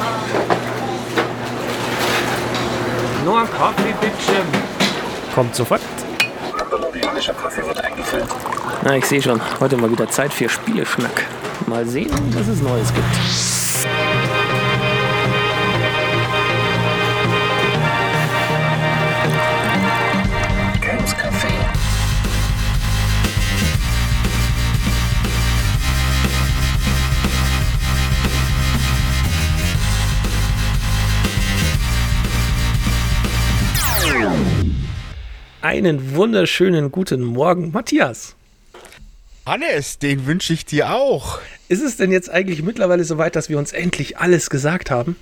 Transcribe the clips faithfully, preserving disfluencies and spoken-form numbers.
Nur ein Kaffee, bitte. Kommt sofort. Kolumbianischer Kaffee wird eingefüllt. Na, ich sehe schon. Heute mal wieder Zeit für Spieleschnack. Mal sehen, was es Neues gibt. Chaos Café. Einen wunderschönen guten Morgen, Matthias. Hannes, den wünsche ich dir auch. Ist es denn jetzt eigentlich mittlerweile soweit, dass wir uns endlich alles gesagt haben?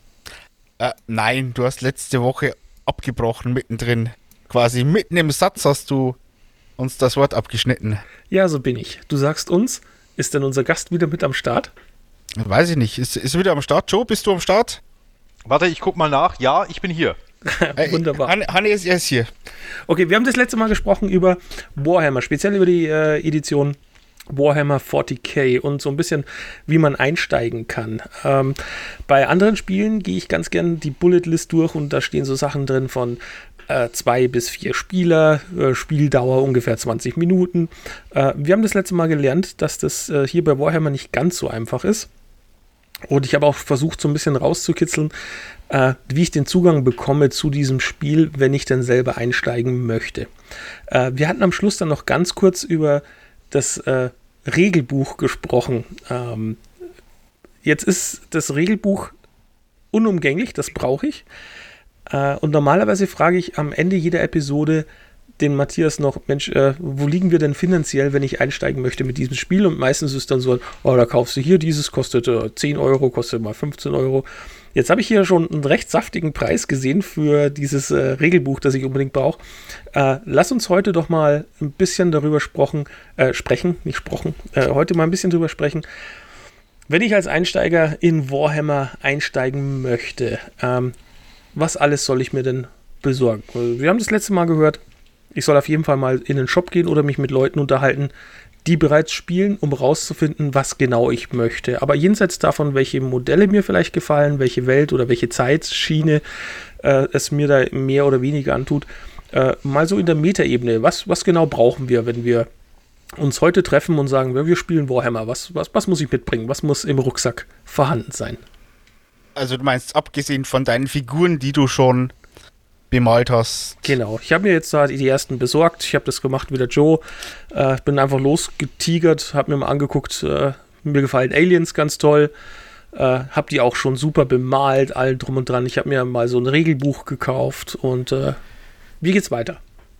Äh, nein, du hast letzte Woche abgebrochen mittendrin. Quasi mitten im Satz hast du uns das Wort abgeschnitten. Ja, so bin ich. Du sagst uns, ist denn unser Gast wieder mit am Start? Weiß ich nicht. Ist, ist wieder am Start? Joe, bist du am Start? Warte, ich guck mal nach. Ja, ich bin hier. Wunderbar. Hanne, Hanne ist erst hier. Okay, wir haben das letzte Mal gesprochen über Warhammer, speziell über die äh, Edition Warhammer vierzig K und so ein bisschen, wie man einsteigen kann. Ähm, bei anderen Spielen gehe ich ganz gern die Bullet-List durch und da stehen so Sachen drin von äh, zwei bis vier Spieler, äh, Spieldauer ungefähr zwanzig Minuten. Äh, wir haben das letzte Mal gelernt, dass das äh, hier bei Warhammer nicht ganz so einfach ist. Und ich habe auch versucht, so ein bisschen rauszukitzeln, äh, wie ich den Zugang bekomme zu diesem Spiel, wenn ich dann selber einsteigen möchte. Äh, wir hatten am Schluss dann noch ganz kurz über das äh, Regelbuch gesprochen. Ähm, jetzt ist das Regelbuch unumgänglich, das brauche ich. Äh, und normalerweise frage ich am Ende jeder Episode den Matthias noch, Mensch, äh, wo liegen wir denn finanziell, wenn ich einsteigen möchte mit diesem Spiel? Und meistens ist dann so, oh, da kaufst du hier, dieses kostet äh, zehn Euro, kostet mal fünfzehn Euro. Jetzt habe ich hier schon einen recht saftigen Preis gesehen für dieses äh, Regelbuch, das ich unbedingt brauche. Äh, lass uns heute doch mal ein bisschen darüber sprochen, äh, sprechen, nicht sprochen, äh, heute mal ein bisschen darüber sprechen, wenn ich als Einsteiger in Warhammer einsteigen möchte, ähm, was alles soll ich mir denn besorgen? Also, wir haben das letzte Mal gehört, ich soll auf jeden Fall mal in den Shop gehen oder mich mit Leuten unterhalten, die bereits spielen, um rauszufinden, was genau ich möchte. Aber jenseits davon, welche Modelle mir vielleicht gefallen, welche Welt oder welche Zeitschiene äh, es mir da mehr oder weniger antut, äh, mal so in der Metaebene, was, was genau brauchen wir, wenn wir uns heute treffen und sagen, wir spielen Warhammer, was, was, was muss ich mitbringen, was muss im Rucksack vorhanden sein? Also du meinst, abgesehen von deinen Figuren, die du schon bemalt hast. Genau, ich habe mir jetzt da die ersten besorgt, ich habe das gemacht wie der Joe, äh, bin einfach losgetigert, habe mir mal angeguckt, äh, mir gefallen Aliens ganz toll, äh, habe die auch schon super bemalt, allen drum und dran, ich habe mir mal so ein Regelbuch gekauft und äh, wie geht's weiter?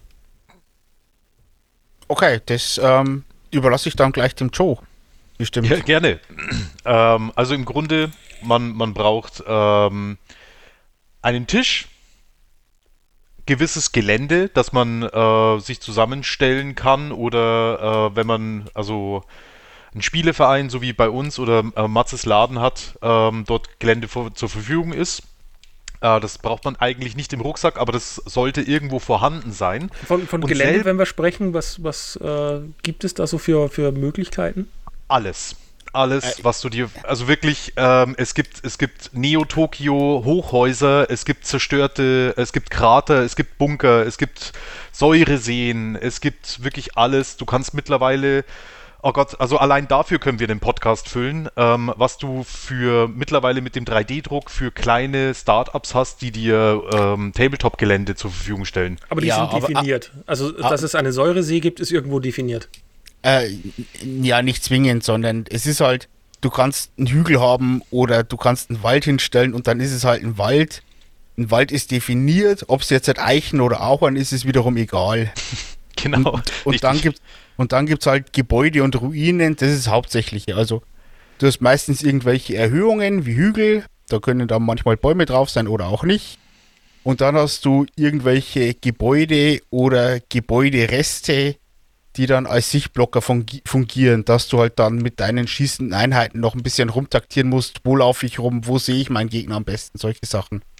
Okay, das ähm, überlasse ich dann gleich dem Joe, bestimmt. Ja, gerne. ähm, also im Grunde, man, man braucht ähm, einen Tisch, gewisses Gelände, das man äh, sich zusammenstellen kann oder äh, wenn man also einen Spieleverein, so wie bei uns oder äh, Matzes Laden hat, ähm, dort Gelände vor, zur Verfügung ist. Äh, das braucht man eigentlich nicht im Rucksack, aber das sollte irgendwo vorhanden sein. Von, von Gelände, wenn wir sprechen, was, was äh, gibt es da so für, für Möglichkeiten? Alles. Alles, was du dir, also wirklich, ähm, es gibt, es gibt Neo-Tokio Hochhäuser, es gibt zerstörte, es gibt Krater, es gibt Bunker, es gibt Säureseen, es gibt wirklich alles. Du kannst mittlerweile, oh Gott, also allein dafür können wir den Podcast füllen, ähm, was du für mittlerweile mit dem drei D Druck für kleine Startups hast, die dir ähm, Tabletop-Gelände zur Verfügung stellen. Aber die Ja, sind aber, definiert. Also, dass es eine Säuresee gibt, ist irgendwo definiert. Äh, ja, nicht zwingend, sondern es ist halt, du kannst einen Hügel haben oder du kannst einen Wald hinstellen und dann ist es halt ein Wald. Ein Wald ist definiert, ob es jetzt halt Eichen oder Ahorn ist, ist wiederum egal. Genau. Und, und dann gibt und dann gibt's halt Gebäude und Ruinen, das ist das Hauptsächliche. Also du hast meistens irgendwelche Erhöhungen wie Hügel, da können dann manchmal Bäume drauf sein oder auch nicht. Und dann hast du irgendwelche Gebäude oder Gebäudereste, die dann als Sichtblocker fungi- fungieren, dass du halt dann mit deinen schießenden Einheiten noch ein bisschen rumtaktieren musst, wo laufe ich rum, wo sehe ich meinen Gegner am besten, solche Sachen.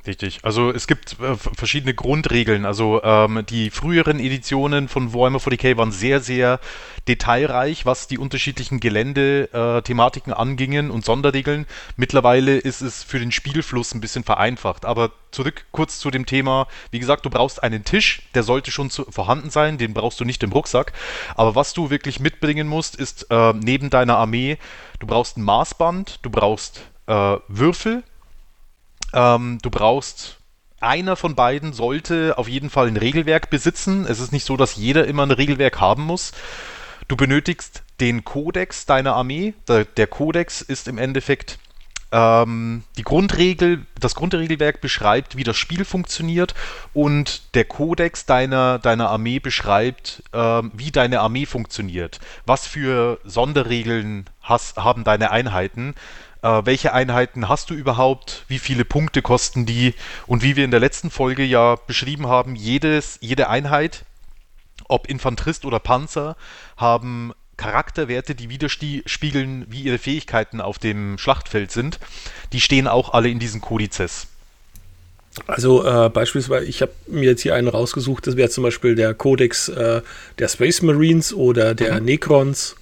Richtig. Also es gibt äh, verschiedene Grundregeln. Also ähm, die früheren Editionen von Warhammer forty K waren sehr, sehr detailreich, was die unterschiedlichen Gelände-Thematiken äh, angingen und Sonderregeln. Mittlerweile ist es für den Spielfluss ein bisschen vereinfacht. Aber zurück kurz zu dem Thema. Wie gesagt, du brauchst einen Tisch, der sollte schon zu, vorhanden sein, den brauchst du nicht im Rucksack. Aber was du wirklich mitbringen musst, ist äh, neben deiner Armee, du brauchst ein Maßband, du brauchst äh, Würfel, Ähm, du brauchst, einer von beiden sollte auf jeden Fall ein Regelwerk besitzen. Es ist nicht so, dass jeder immer ein Regelwerk haben muss. Du benötigst den Kodex deiner Armee. Der, der Kodex ist im Endeffekt ähm, die Grundregel, das Grundregelwerk beschreibt, wie das Spiel funktioniert, und der Kodex deiner, deiner Armee beschreibt, ähm, wie deine Armee funktioniert. Was für Sonderregeln has, haben deine Einheiten? Äh, welche Einheiten hast du überhaupt? Wie viele Punkte kosten die? Und wie wir in der letzten Folge ja beschrieben haben, jedes, jede Einheit, ob Infanterist oder Panzer, haben Charakterwerte, die widerspiegeln, wie ihre Fähigkeiten auf dem Schlachtfeld sind. Die stehen auch alle in diesen Kodizes. Also äh, beispielsweise, ich habe mir jetzt hier einen rausgesucht, das wäre zum Beispiel der Kodex äh, der Space Marines oder der mhm. Necrons.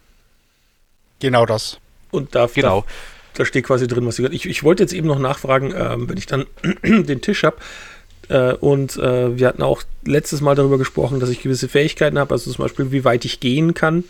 Genau das. Und da, genau. da, da steht quasi drin, was sie gehört. Ich, ich wollte jetzt eben noch nachfragen, ähm, wenn ich dann den Tisch habe, äh, und äh, wir hatten auch letztes Mal darüber gesprochen, dass ich gewisse Fähigkeiten habe, also zum Beispiel, wie weit ich gehen kann.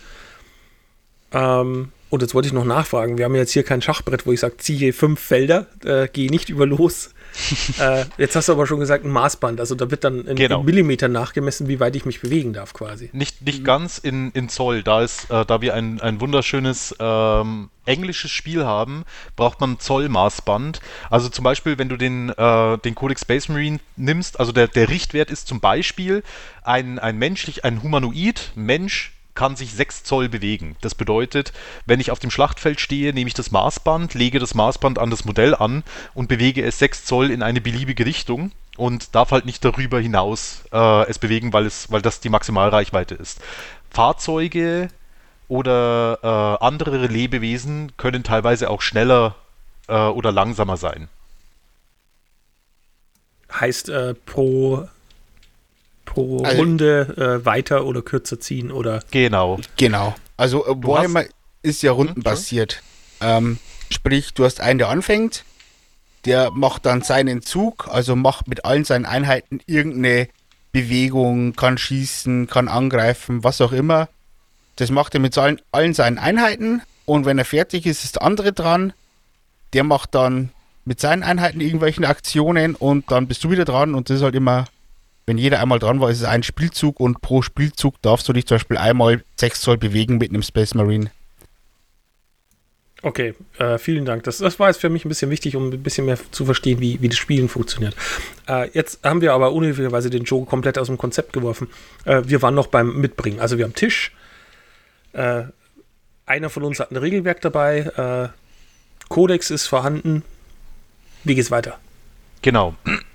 Ähm, und jetzt wollte ich noch nachfragen, wir haben jetzt hier kein Schachbrett, wo ich sage, ziehe fünf Felder, äh, gehe nicht über los. äh, jetzt hast du aber schon gesagt, ein Maßband, also da wird dann in, genau. in Millimeter nachgemessen, wie weit ich mich bewegen darf quasi. Nicht, nicht ganz in, in Zoll, da, ist, äh, da wir ein, ein wunderschönes ähm, englisches Spiel haben, braucht man Zollmaßband. Also zum Beispiel, wenn du den, äh, den Codex Space Marine nimmst, also der, der Richtwert ist zum Beispiel ein, ein menschlich, ein Humanoid, Mensch, kann sich sechs Zoll bewegen. Das bedeutet, wenn ich auf dem Schlachtfeld stehe, nehme ich das Maßband, lege das Maßband an das Modell an und bewege es sechs Zoll in eine beliebige Richtung und darf halt nicht darüber hinaus äh, es bewegen, weil, es, weil das die Maximalreichweite ist. Fahrzeuge oder äh, andere Lebewesen können teilweise auch schneller äh, oder langsamer sein. Heißt äh, pro... pro also, Runde äh, weiter oder kürzer ziehen oder... Genau. Genau. Also äh, Warhammer ist ja rundenbasiert. Ähm, sprich, du hast einen, der anfängt, der macht dann seinen Zug, also macht mit allen seinen Einheiten irgendeine Bewegung, kann schießen, kann angreifen, was auch immer. Das macht er mit allen, allen seinen Einheiten, und wenn er fertig ist, ist der andere dran. Der macht dann mit seinen Einheiten irgendwelche Aktionen und dann bist du wieder dran, und das ist halt immer... Wenn jeder einmal dran war, ist es ein Spielzug, und pro Spielzug darfst du dich zum Beispiel einmal sechs Zoll bewegen mit einem Space Marine. Okay, äh, vielen Dank. Das, das war jetzt für mich ein bisschen wichtig, um ein bisschen mehr zu verstehen, wie, wie das Spielen funktioniert. Äh, jetzt haben wir aber unhöflicherweise den Joe komplett aus dem Konzept geworfen. Äh, wir waren noch beim Mitbringen. Also wir haben Tisch. Äh, einer von uns hat ein Regelwerk dabei. Äh, Kodex ist vorhanden. Wie geht's weiter? Genau.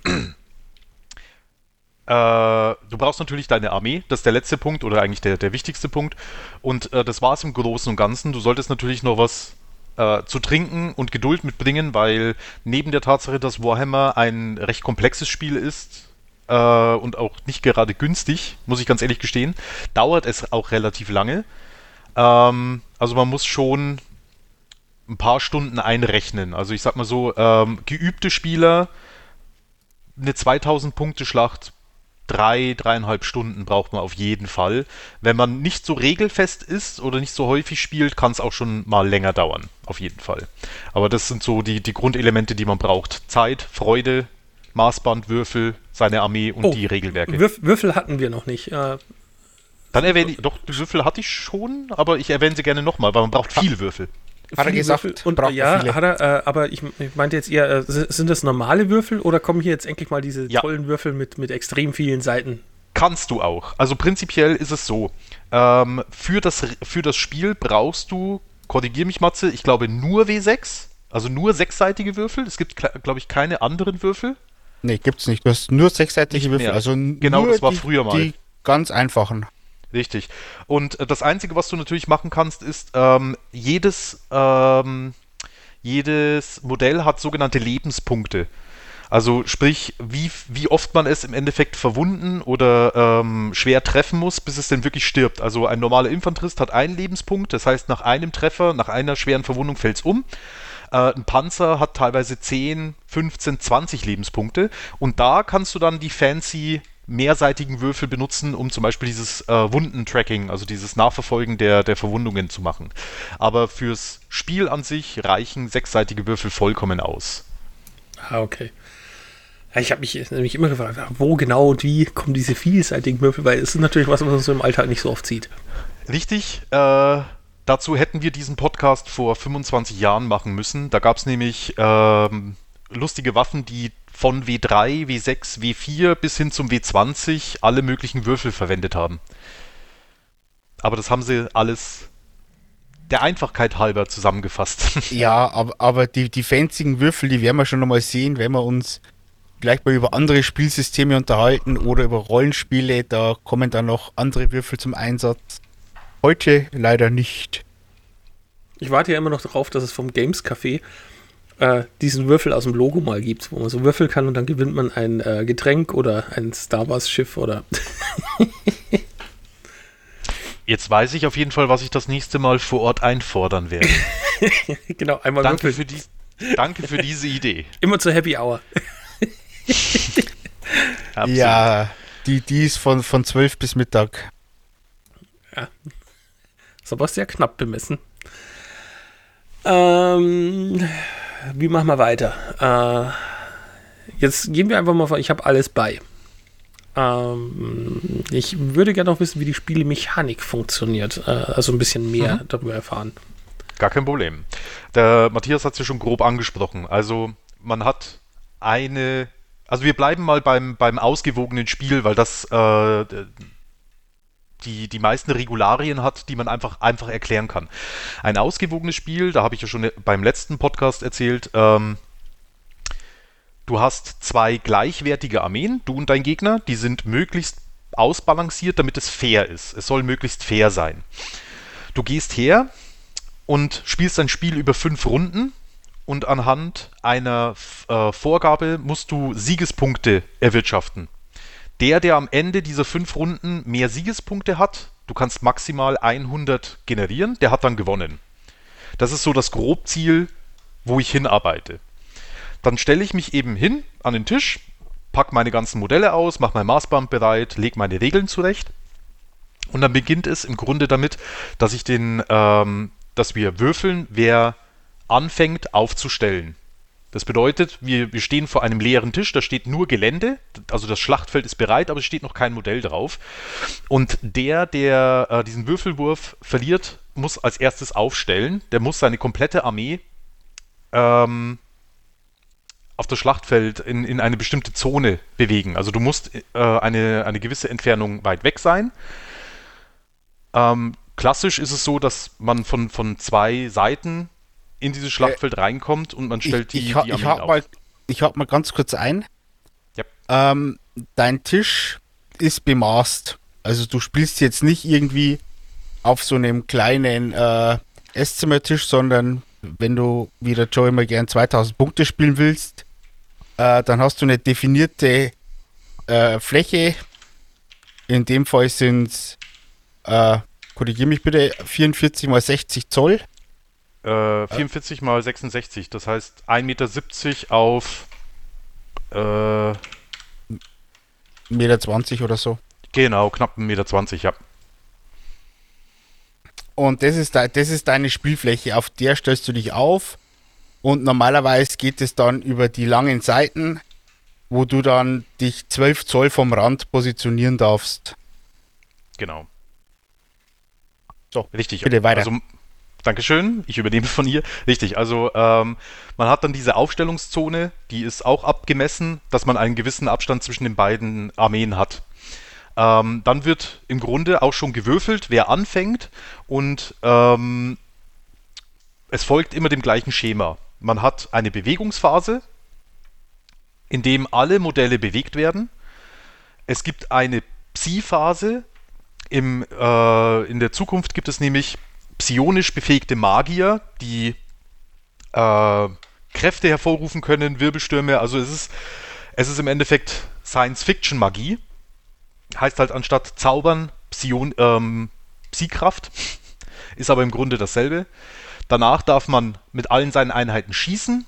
Äh, du brauchst natürlich deine Armee, das ist der letzte Punkt oder eigentlich der, der wichtigste Punkt, und äh, das war es im Großen und Ganzen. Du solltest natürlich noch was äh, zu trinken und Geduld mitbringen, weil neben der Tatsache, dass Warhammer ein recht komplexes Spiel ist äh, und auch nicht gerade günstig, muss ich ganz ehrlich gestehen, dauert es auch relativ lange. Ähm, also man muss schon ein paar Stunden einrechnen. Also ich sag mal so, ähm, geübte Spieler, eine zweitausend-Punkte-Schlacht, drei, dreieinhalb Stunden braucht man auf jeden Fall. Wenn man nicht so regelfest ist oder nicht so häufig spielt, kann es auch schon mal länger dauern. Auf jeden Fall. Aber das sind so die, die Grundelemente, die man braucht. Zeit, Freude, Maßband, Würfel, seine Armee und oh, die Regelwerke. Würf- Würfel hatten wir noch nicht. Äh, Dann erwähne ich, doch, die Würfel hatte ich schon, aber ich erwähne sie gerne nochmal, weil man braucht viel Würfel. Hat er gesagt, Würfel. Und braucht ja, viele. hat er, äh, aber ich, ich meinte jetzt eher, äh, sind das normale Würfel oder kommen hier jetzt endlich mal diese Ja. tollen Würfel mit, mit extrem vielen Seiten? Kannst du auch. Also prinzipiell ist es so, ähm, für, das, für das Spiel brauchst du, korrigier mich Matze, ich glaube nur W sechs, also nur sechsseitige Würfel. Es gibt, glaube ich, keine anderen Würfel. Nee, gibt's nicht. Du hast nur sechsseitige Nicht Würfel. mehr. Also Genau, nur das war die, früher mal. die ganz einfachen. Richtig. Und äh, das Einzige, was du natürlich machen kannst, ist, ähm, jedes, ähm, jedes Modell hat sogenannte Lebenspunkte. Also sprich, wie, wie oft man es im Endeffekt verwunden oder ähm, schwer treffen muss, bis es denn wirklich stirbt. Also ein normaler Infanterist hat einen Lebenspunkt, das heißt nach einem Treffer, nach einer schweren Verwundung fällt es um. Äh, ein Panzer hat teilweise zehn, fünfzehn, zwanzig Lebenspunkte und da kannst du dann die fancy mehrseitigen Würfel benutzen, um zum Beispiel dieses äh, Wundentracking, also dieses Nachverfolgen der, der Verwundungen zu machen. Aber fürs Spiel an sich reichen sechsseitige Würfel vollkommen aus. Ah, okay. Ja, ich habe mich nämlich immer gefragt, wo genau und wie kommen diese vielseitigen Würfel, weil es ist natürlich was, was man so im Alltag nicht so oft sieht. Richtig, äh, dazu hätten wir diesen Podcast vor fünfundzwanzig Jahren machen müssen. Da gab es nämlich ähm, lustige Waffen, die von W drei, W sechs, W vier bis hin zum W zwanzig alle möglichen Würfel verwendet haben. Aber das haben sie alles der Einfachkeit halber zusammengefasst. Ja, aber, aber die, die fanzigen Würfel, die werden wir schon nochmal sehen, wenn wir uns vielleicht mal über andere Spielsysteme unterhalten oder über Rollenspiele. Da kommen dann noch andere Würfel zum Einsatz. Heute leider nicht. Ich warte ja immer noch darauf, dass es vom Games Café äh, diesen Würfel aus dem Logo mal gibt, wo man so würfeln kann und dann gewinnt man ein äh, Getränk oder ein Star Wars Schiff oder... Jetzt weiß ich auf jeden Fall, was ich das nächste Mal vor Ort einfordern werde. Genau, einmal Danke würfeln. für, die, danke für diese Idee. Immer zur Happy Hour. Absolut. Ja, die, die ist von, von zwölf bis Mittag. Ja. Ist aber sehr knapp bemessen. Ähm, wie machen wir weiter? Äh, jetzt gehen wir einfach mal vor, ich habe alles bei. Ähm, ich würde gerne noch wissen, wie die Spielemechanik funktioniert. Äh, also ein bisschen mehr mhm. darüber erfahren. Gar kein Problem. Der Matthias hat es ja schon grob angesprochen. Also man hat eine... Also wir bleiben mal beim, beim ausgewogenen Spiel, weil das äh, die, die meisten Regularien hat, die man einfach, einfach erklären kann. Ein ausgewogenes Spiel, da habe ich ja schon beim letzten Podcast erzählt, ähm, du hast zwei gleichwertige Armeen, du und dein Gegner, die sind möglichst ausbalanciert, damit es fair ist. Es soll möglichst fair sein. Du gehst her und spielst ein Spiel über fünf Runden und anhand einer äh, Vorgabe musst du Siegespunkte erwirtschaften. Der, der am Ende dieser fünf Runden mehr Siegespunkte hat, du kannst maximal hundert generieren, der hat dann gewonnen. Das ist so das Grobziel, wo ich hinarbeite. Dann stelle ich mich eben hin an den Tisch, packe meine ganzen Modelle aus, mache mein Maßband bereit, lege meine Regeln zurecht und dann beginnt es im Grunde damit, dass ich den, ähm, dass wir würfeln, wer anfängt aufzustellen. Das bedeutet, wir, wir stehen vor einem leeren Tisch, da steht nur Gelände, also das Schlachtfeld ist bereit, aber es steht noch kein Modell drauf. Und der, der äh, diesen Würfelwurf verliert, muss als erstes aufstellen. Der muss seine komplette Armee ähm, auf das Schlachtfeld in, in eine bestimmte Zone bewegen. Also du musst äh, eine, eine gewisse Entfernung weit weg sein. Ähm, klassisch ist es so, dass man von, von zwei Seiten in dieses Schlachtfeld äh, reinkommt und man stellt ich, die, ich, ha, die Armeen ich hab auf. mal, ich hake mal ganz kurz ein. Ja. Ähm, dein Tisch ist bemaßt. Also du spielst jetzt nicht irgendwie auf so einem kleinen äh, Esszimmertisch, sondern wenn du, wie der Joe immer gern zweitausend Punkte spielen willst, äh, dann hast du eine definierte äh, Fläche. In dem Fall sind es, äh, korrigiere mich bitte, vierundvierzig mal sechzig Zoll. Äh, vierundvierzig mal sechsundsechzig, das heißt ein Meter siebzig auf äh, eins Meter zwanzig oder so. Genau, knapp ein Meter zwanzig, ja. Und das ist, de- das ist deine Spielfläche, auf der stellst du dich auf und normalerweise geht es dann über die langen Seiten, wo du dann dich zwölf Zoll vom Rand positionieren darfst. Genau. So, richtig. bitte weiter. Also, Dankeschön, ich übernehme von ihr. Richtig, also ähm, man hat dann diese Aufstellungszone, die ist auch abgemessen, dass man einen gewissen Abstand zwischen den beiden Armeen hat. Ähm, dann wird im Grunde auch schon gewürfelt, wer anfängt und ähm, es folgt immer dem gleichen Schema. Man hat eine Bewegungsphase, in dem alle Modelle bewegt werden. Es gibt eine Psi-Phase. Im, äh, in der Zukunft gibt es nämlich psionisch befähigte Magier, die äh, Kräfte hervorrufen können, Wirbelstürme. Also es ist, es ist im Endeffekt Science-Fiction-Magie. Heißt halt anstatt Zaubern Psion, ähm, Psi-Kraft. Ist aber im Grunde dasselbe. Danach darf man mit allen seinen Einheiten schießen.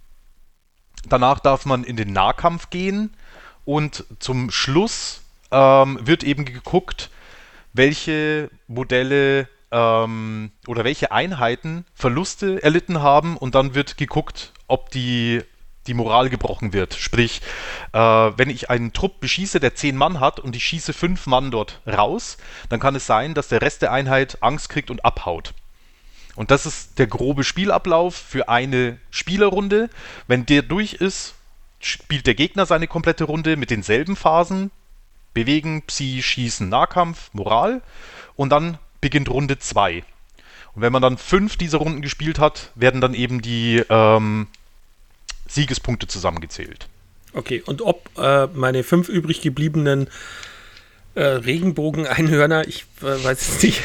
Danach darf man in den Nahkampf gehen. Und zum Schluss ähm, wird eben geguckt, welche Modelle ähm, oder welche Einheiten Verluste erlitten haben. Und dann wird geguckt, ob die, die Moral gebrochen wird. Sprich, äh, wenn ich einen Trupp beschieße, der zehn Mann hat und ich schieße fünf Mann dort raus, dann kann es sein, dass der Rest der Einheit Angst kriegt und abhaut. Und das ist der grobe Spielablauf für eine Spielerrunde. Wenn der durch ist, spielt der Gegner seine komplette Runde mit denselben Phasen. Bewegen, Psi, Schießen, Nahkampf, Moral. Und dann beginnt Runde zwei. Und wenn man dann fünf dieser Runden gespielt hat, werden dann eben die ähm, Siegespunkte zusammengezählt. Okay, und ob äh, meine fünf übrig gebliebenen äh, Regenbogen-Einhörner, ich äh, weiß es nicht,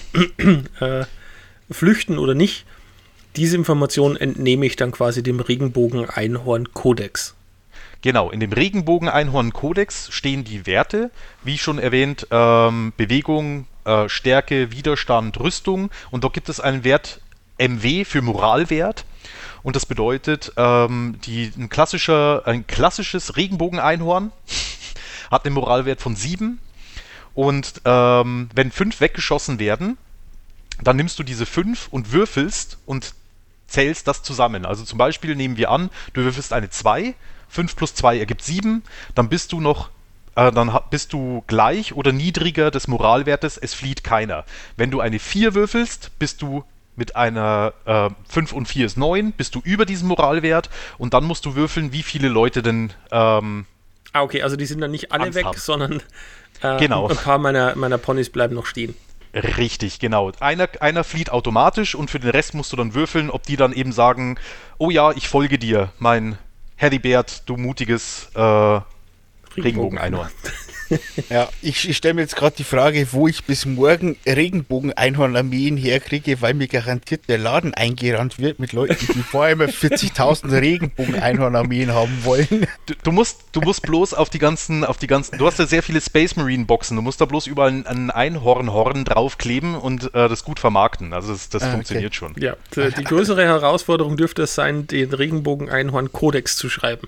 äh, flüchten oder nicht, diese Information entnehme ich dann quasi dem Regenbogen-Einhorn-Kodex. Genau, in dem Regenbogen-Einhorn-Kodex stehen die Werte, wie schon erwähnt, ähm, Bewegung, äh, Stärke, Widerstand, Rüstung, und dort gibt es einen Wert M W für Moralwert, und das bedeutet, ähm, die, ein, klassischer, ein klassisches Regenbogen-Einhorn hat einen Moralwert von sieben, und ähm, wenn fünf weggeschossen werden, dann nimmst du diese fünf und würfelst und zählst das zusammen. Also zum Beispiel nehmen wir an, du würfelst eine zwei, fünf plus zwei ergibt sieben, dann bist du noch, äh, dann bist du gleich oder niedriger des Moralwertes, es flieht keiner. Wenn du eine vier würfelst, bist du mit einer äh, fünf und vier ist neun, bist du über diesem Moralwert, und dann musst du würfeln, wie viele Leute denn ähm, Ah, okay, also die sind dann nicht alle Angst weg, haben. sondern äh, Genau. ein paar meiner, meiner Ponys bleiben noch stehen. Richtig, genau. Einer, einer flieht automatisch, und für den Rest musst du dann würfeln, ob die dann eben sagen, oh ja, ich folge dir, mein Heribert, du mutiges äh, Regenbogen-Einhorn. Ja, ich, ich stelle mir jetzt gerade die Frage, wo ich bis morgen Regenbogen-Einhorn-Armeen herkriege, weil mir garantiert der Laden eingerannt wird mit Leuten, die vorher immer vierzigtausend Regenbogen-Einhorn-Armeen haben wollen. Du, du, musst, du musst bloß auf die ganzen, auf die ganzen, du hast ja sehr viele Space Marine Boxen, du musst da bloß überall ein, ein Einhornhorn draufkleben und äh, das gut vermarkten. Also das, das Ah, funktioniert okay. schon. Ja, die, die größere Herausforderung dürfte es sein, den Regenbogen-Einhorn-Kodex zu schreiben.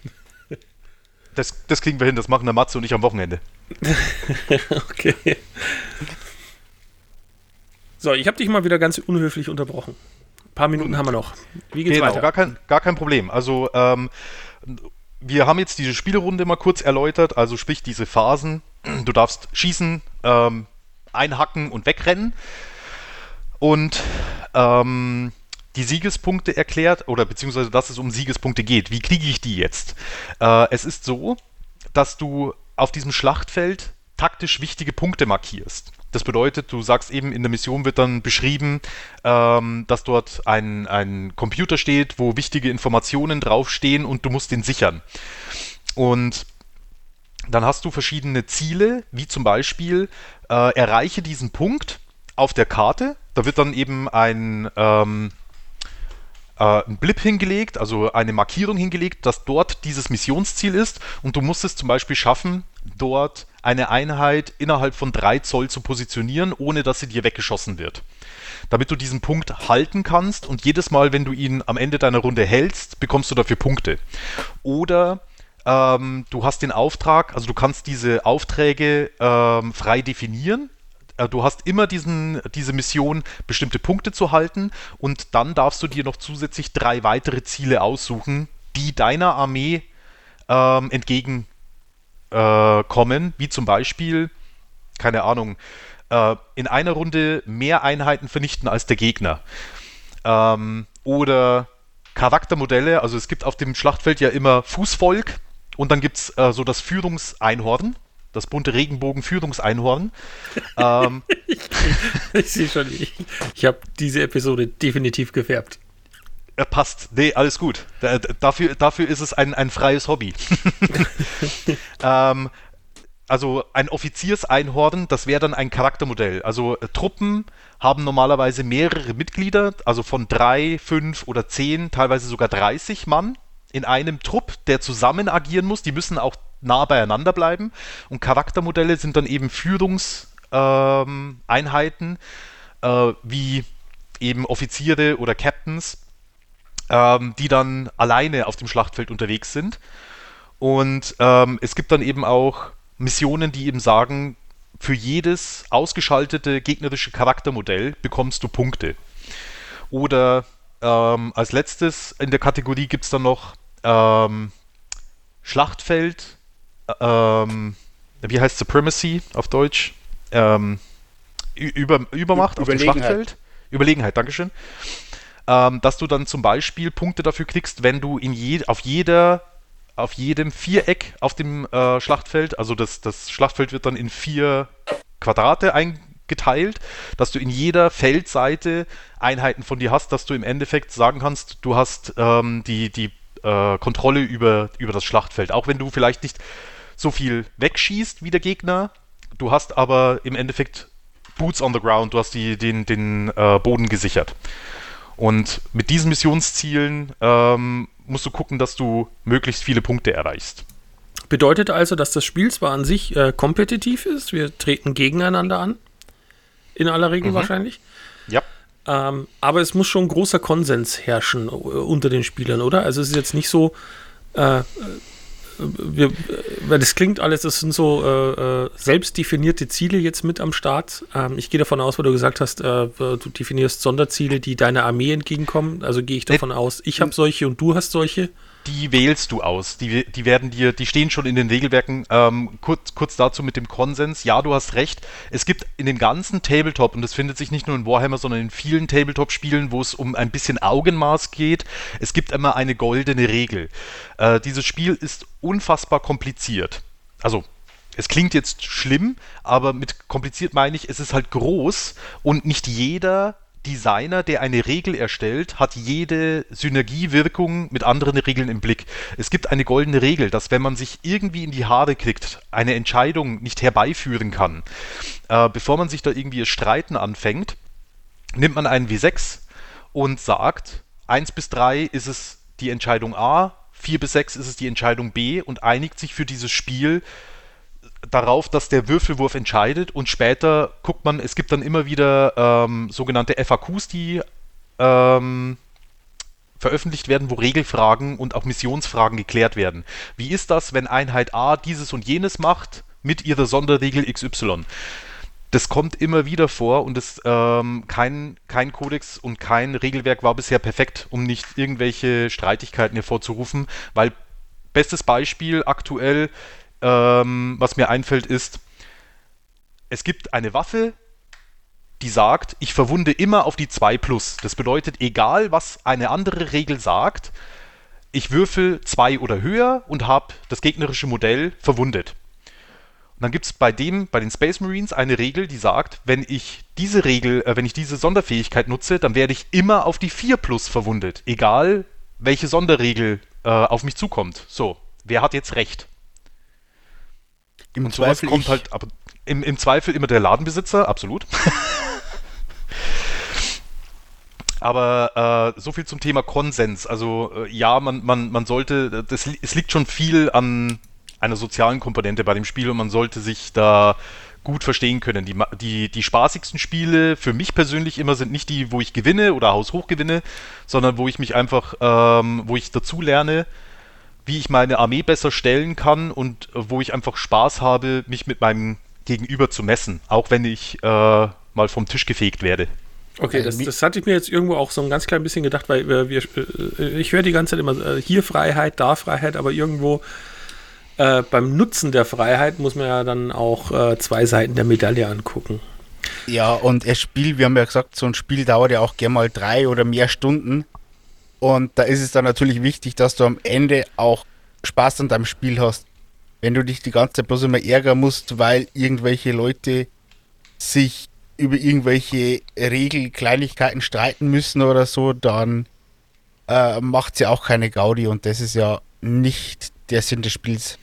Das, das kriegen wir hin, das machen der Matze und ich am Wochenende. Okay. So, ich habe dich mal wieder ganz unhöflich unterbrochen. Ein paar Minuten haben wir noch. Wie geht's Genau, weiter? gar kein, gar kein Problem. Also, ähm, wir haben jetzt diese Spielrunde mal kurz erläutert, also sprich diese Phasen. Du darfst schießen, ähm, einhacken und wegrennen. Und ähm, die Siegespunkte erklärt, oder beziehungsweise dass es um Siegespunkte geht. Wie kriege ich die jetzt? Äh, es ist so, dass du auf diesem Schlachtfeld taktisch wichtige Punkte markierst. Das bedeutet, du sagst eben, in der Mission wird dann beschrieben, ähm, dass dort ein, ein Computer steht, wo wichtige Informationen draufstehen, und du musst den sichern. Und dann hast du verschiedene Ziele, wie zum Beispiel, äh, erreiche diesen Punkt auf der Karte. Da wird dann eben ein... Ähm, ein Blip hingelegt, also eine Markierung hingelegt, dass dort dieses Missionsziel ist, und du musst es zum Beispiel schaffen, dort eine Einheit innerhalb von drei Zoll zu positionieren, ohne dass sie dir weggeschossen wird. Damit du diesen Punkt halten kannst, und jedes Mal, wenn du ihn am Ende deiner Runde hältst, bekommst du dafür Punkte. Oder ähm, du hast den Auftrag, also du kannst diese Aufträge ähm, frei definieren. Du hast immer diesen, diese Mission, bestimmte Punkte zu halten, und dann darfst du dir noch zusätzlich drei weitere Ziele aussuchen, die deiner Armee ähm, entgegenkommen, äh, wie zum Beispiel, keine Ahnung, äh, in einer Runde mehr Einheiten vernichten als der Gegner. Ähm, oder Charaktermodelle, also es gibt auf dem Schlachtfeld ja immer Fußvolk, und dann gibt es äh, so das Führungseinhorn. Das bunte Regenbogen-Führungseinhorn. ähm, ich ich sehe schon, ich, ich habe diese Episode definitiv gefärbt. Er passt. Nee, alles gut. Da, dafür, dafür ist es ein, ein freies Hobby. ähm, also ein Offizierseinhorn, das wäre dann ein Charaktermodell. Also äh, Truppen haben normalerweise mehrere Mitglieder, also von drei, fünf oder zehn, teilweise sogar dreißig Mann in einem Trupp, der zusammen agieren muss. Die müssen auch nah beieinander bleiben. Und Charaktermodelle sind dann eben Führungseinheiten, ähm, äh, wie eben Offiziere oder Captains, ähm, die dann alleine auf dem Schlachtfeld unterwegs sind. Und ähm, es gibt dann eben auch Missionen, die eben sagen, für jedes ausgeschaltete gegnerische Charaktermodell bekommst du Punkte. Oder ähm, als letztes in der Kategorie gibt es dann noch ähm, Schlachtfeld, ähm, wie heißt Supremacy auf Deutsch? Ähm, Über, Übermacht auf dem Schlachtfeld. Überlegenheit, Dankeschön. Ähm, dass du dann zum Beispiel Punkte dafür kriegst, wenn du in je, auf jeder auf jedem Viereck auf dem äh, Schlachtfeld, also das, das Schlachtfeld wird dann in vier Quadrate eingeteilt, dass du in jeder Feldseite Einheiten von dir hast, dass du im Endeffekt sagen kannst, du hast ähm, die, die äh, Kontrolle über, über das Schlachtfeld. Auch wenn du vielleicht nicht so viel wegschießt wie der Gegner, du hast aber im Endeffekt Boots on the ground, du hast die, den, den äh, Boden gesichert. Und mit diesen Missionszielen ähm, musst du gucken, dass du möglichst viele Punkte erreichst. Bedeutet also, dass das Spiel zwar an sich äh, kompetitiv ist, wir treten gegeneinander an, in aller Regel mhm. wahrscheinlich, ja. ähm, aber es muss schon großer Konsens herrschen äh, unter den Spielern, oder? Also es ist jetzt nicht so, äh, wir, weil das klingt alles, das sind so äh, selbst definierte Ziele jetzt mit am Start. Ähm, ich gehe davon aus, weil du gesagt hast, äh, du definierst Sonderziele, die deiner Armee entgegenkommen. Also gehe ich davon äh, aus, ich habe solche und du hast solche. Die wählst du aus. Die, die werden dir, die stehen schon in den Regelwerken. Ähm, kurz, kurz dazu mit dem Konsens. Ja, du hast recht. Es gibt in den ganzen Tabletop, und das findet sich nicht nur in Warhammer, sondern in vielen Tabletop-Spielen, wo es um ein bisschen Augenmaß geht, es gibt immer eine goldene Regel. Äh, dieses Spiel ist unfassbar kompliziert. Also, es klingt jetzt schlimm, aber mit kompliziert meine ich, es ist halt groß und nicht jeder Designer, der eine Regel erstellt, hat jede Synergiewirkung mit anderen Regeln im Blick. Es gibt eine goldene Regel, dass wenn man sich irgendwie in die Haare kriegt, eine Entscheidung nicht herbeiführen kann, äh, bevor man sich da irgendwie Streiten anfängt, nimmt man einen W sechs und sagt, eins bis drei ist es die Entscheidung A, vier bis sechs ist es die Entscheidung B und einigt sich für dieses Spiel darauf, dass der Würfelwurf entscheidet und später guckt man, es gibt dann immer wieder ähm, sogenannte F A Qs, die ähm, veröffentlicht werden, wo Regelfragen und auch Missionsfragen geklärt werden. Wie ist das, wenn Einheit A dieses und jenes macht mit ihrer Sonderregel X Y? Das kommt immer wieder vor und es, ähm, kein, kein Kodex und kein Regelwerk war bisher perfekt, um nicht irgendwelche Streitigkeiten hervorzurufen, weil bestes Beispiel aktuell, Ähm, was mir einfällt, ist, es gibt eine Waffe, die sagt, ich verwunde immer auf die zwei plus. Das bedeutet, egal was eine andere Regel sagt, ich würfel zwei oder höher und habe das gegnerische Modell verwundet. Und dann gibt es bei dem, bei den Space Marines eine Regel, die sagt, wenn ich diese Regel, äh, wenn ich diese Sonderfähigkeit nutze, dann werde ich immer auf die vier plus verwundet. Egal, welche Sonderregel äh, auf mich zukommt. So, wer hat jetzt recht? Im und sowas Zweifel kommt ich. halt, aber im, im Zweifel immer der Ladenbesitzer, absolut. Aber äh, so viel zum Thema Konsens. Also äh, ja, man, man, man sollte, das, es liegt schon viel an einer sozialen Komponente bei dem Spiel und man sollte sich da gut verstehen können. Die, die, die spaßigsten Spiele für mich persönlich immer sind nicht die, wo ich gewinne oder haushoch gewinne, sondern wo ich mich einfach, ähm, wo ich dazu lerne, wie ich meine Armee besser stellen kann und äh, wo ich einfach Spaß habe, mich mit meinem Gegenüber zu messen, auch wenn ich äh, mal vom Tisch gefegt werde. Okay, das, das hatte ich mir jetzt irgendwo auch so ein ganz klein bisschen gedacht, weil wir, wir ich höre die ganze Zeit immer äh, hier Freiheit, da Freiheit, aber irgendwo äh, beim Nutzen der Freiheit muss man ja dann auch äh, zwei Seiten der Medaille angucken. Ja, und das Spiel, wir haben ja gesagt, so ein Spiel dauert ja auch gerne mal drei oder mehr Stunden. Und da ist es dann natürlich wichtig, dass du am Ende auch Spaß an deinem Spiel hast. Wenn du dich die ganze Zeit bloß immer ärgern musst, weil irgendwelche Leute sich über irgendwelche Regelkleinigkeiten streiten müssen oder so, dann äh, macht es ja auch keine Gaudi und das ist ja nicht der Sinn des Spiels.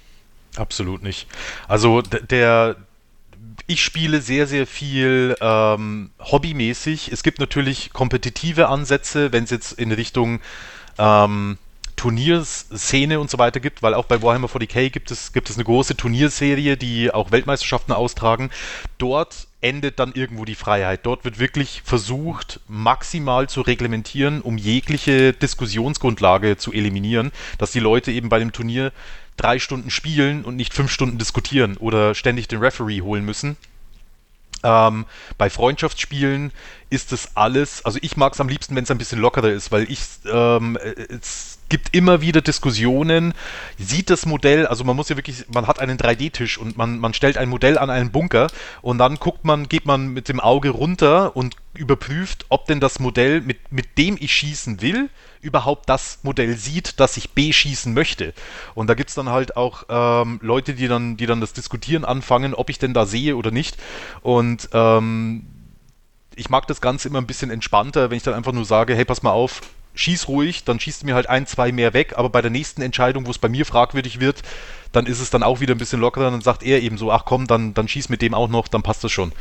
Absolut nicht. Also d- der, ich spiele sehr, sehr viel ähm, hobbymäßig. Es gibt natürlich kompetitive Ansätze, wenn es jetzt in Richtung ähm, Turnierszene und so weiter gibt, weil auch bei Warhammer forty K gibt es, gibt es eine große Turnierserie, die auch Weltmeisterschaften austragen. Dort endet dann irgendwo die Freiheit. Dort wird wirklich versucht, maximal zu reglementieren, um jegliche Diskussionsgrundlage zu eliminieren, dass die Leute eben bei dem Turnier drei Stunden spielen und nicht fünf Stunden diskutieren oder ständig den Referee holen müssen. Ähm, bei Freundschaftsspielen ist das alles, also ich mag es am liebsten, wenn es ein bisschen lockerer ist, weil ich, ähm, es gibt immer wieder Diskussionen, sieht das Modell, also man muss ja wirklich, man hat einen drei D Tisch und man, man stellt ein Modell an einen Bunker und dann guckt man, geht man mit dem Auge runter und überprüft, ob denn das Modell, mit, mit dem ich schießen will, überhaupt das Modell sieht, das ich beschießen möchte. Und da gibt es dann halt auch ähm, Leute, die dann, die dann das Diskutieren anfangen, ob ich denn da sehe oder nicht. Und ähm, ich mag das Ganze immer ein bisschen entspannter, wenn ich dann einfach nur sage, hey, pass mal auf, schieß ruhig, dann schießt du mir halt ein, zwei mehr weg, aber bei der nächsten Entscheidung, wo es bei mir fragwürdig wird, dann ist es dann auch wieder ein bisschen lockerer und dann sagt er eben so, ach komm, dann, dann schieß mit dem auch noch, dann passt das schon.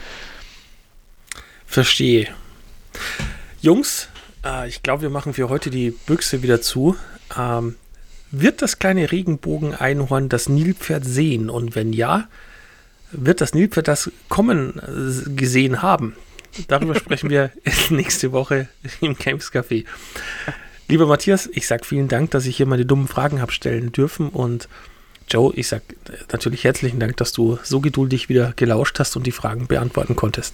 Verstehe. Jungs, äh, ich glaube, wir machen für heute die Büchse wieder zu. Ähm, wird das kleine Regenbogen-Einhorn das Nilpferd sehen? Und wenn ja, wird das Nilpferd das Kommen äh, gesehen haben? Darüber sprechen wir nächste Woche im Games Café. Lieber Matthias, ich sage vielen Dank, dass ich hier meine dummen Fragen habe stellen dürfen. Und Joe, ich sage natürlich herzlichen Dank, dass du so geduldig wieder gelauscht hast und die Fragen beantworten konntest.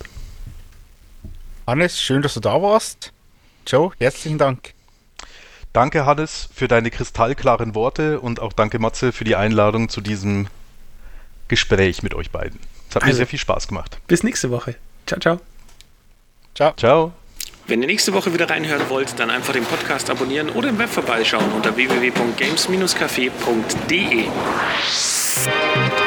Hannes, schön, dass du da warst. Joe, herzlichen Dank. Danke, Hannes, für deine kristallklaren Worte und auch danke, Matze, für die Einladung zu diesem Gespräch mit euch beiden. Es hat also, mir sehr viel Spaß gemacht. Bis nächste Woche. Ciao, ciao. Ciao. Ciao. Wenn ihr nächste Woche wieder reinhören wollt, dann einfach den Podcast abonnieren oder im Web vorbeischauen unter w w w punkt games Bindestrich café punkt d e.